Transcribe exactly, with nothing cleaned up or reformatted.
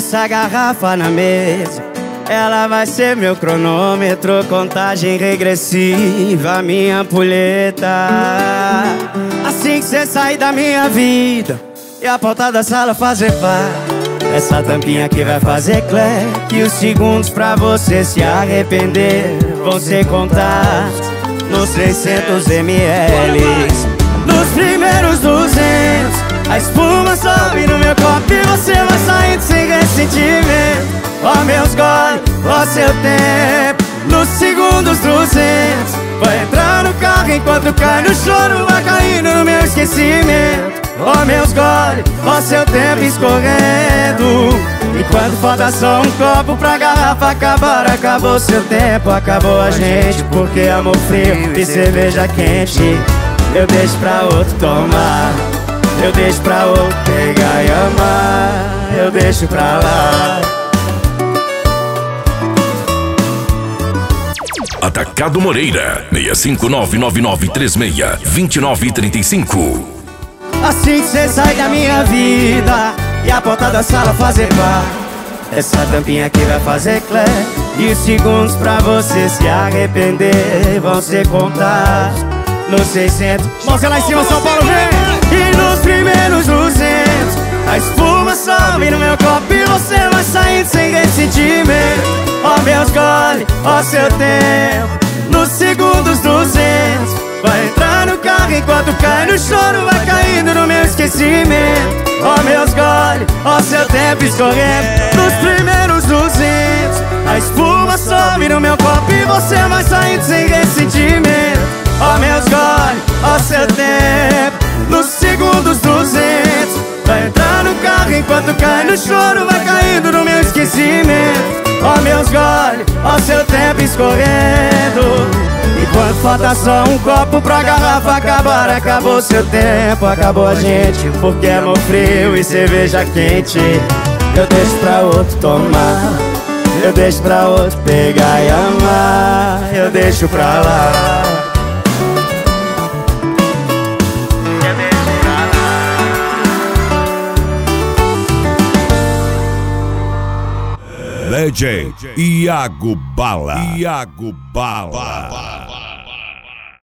essa garrafa na mesa, ela vai ser meu cronômetro, contagem regressiva, minha ampulheta. Assim que cê sair da minha vida e a porta da sala fazer pá, essa tampinha aqui vai fazer cleque. E os segundos pra você se arrepender vão ser contados nos seiscentos mililitros. Nos primeiros duzentos, a espuma sobe no meu copo e você vai saindo sem ressentimento. Ó meus goles, ó seu tempo. Nos segundos duzentos, vai entrar no carro enquanto cai no choro, vai caindo no meu esquecimento. Ó meus goles, ó seu tempo escorrendo. E quando falta só um copo pra garrafa acabar, acabou seu tempo, acabou a gente. Porque amor frio e cerveja quente eu deixo pra outro tomar, eu deixo pra outro pegar e amar, eu deixo pra lá. Atacado Moreira, seis cinco nove nove nove três seis, dois nove três cinco. Assim que cê sai da minha vida e a porta da sala fazer pá, essa tampinha aqui vai fazer clé. E os segundos pra você se arrepender vão ser contados nos seiscentos. Mãozinha lá em cima, São Paulo, vem! E nos primeiros duzentos, a espuma sobe no meu copo e você vai saindo sem ressentimento. Ó meus goles, ó seu tempo. Nos segundos duzentos, vai entrar no carro enquanto cai no choro, vai caindo no meu esquecimento. Ó meus goles, ó seu tempo escorrendo. Nos primeiros duzentos, a espuma sobe no meu copo e você vai saindo sem ressentimento. Ó meus goles, ó seu tempo. Nos segundos duzentos, vai entrar no carro enquanto cai no choro, vai caindo no meu esquecimento. Ó meus goles, ó seu tempo escorrendo. E quando falta só um copo pra garrafa acabar, acabou seu tempo, acabou a gente. Porque amor frio e cerveja quente eu deixo pra outro tomar, eu deixo pra outro pegar e amar, eu deixo pra lá. D J Iago Bala. Iago Bala.